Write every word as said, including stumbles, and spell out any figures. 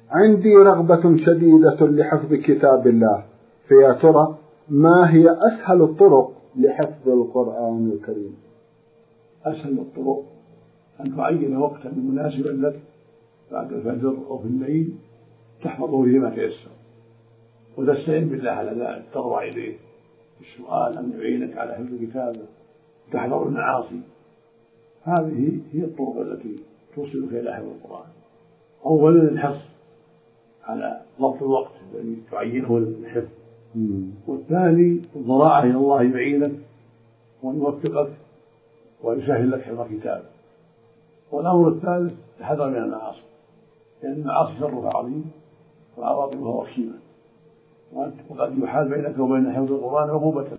عندي رغبة شديدة لحفظ كتاب الله، فيا ترى ما هي أسهل الطرق لحفظ القرآن الكريم؟ أسهل الطرق أن تعين وقتا مناسبا لك بعد الفجر أو في الليل تحفظه فيه ما تيسر، وتستعين بالله على ذلك، تضرع إليه بالسؤال أن يعينك على حفظ كتابه، تحذر المعاصي. هذه هي الطرق التي توصلك إلى حفظ القرآن. أولا الحرص على ضبط الوقت الذي تعينه للحفظ، والثاني الضراعة إلى الله يعينك ويوفقك ويسهل لك حفظ كتابه. والأمر الثالث الحذر من المعاصي، لأن يعني المعاصي شرها عظيم وعواقبها وخيمة، وقد يحال بينك وبين حفظ القرآن عقوبة.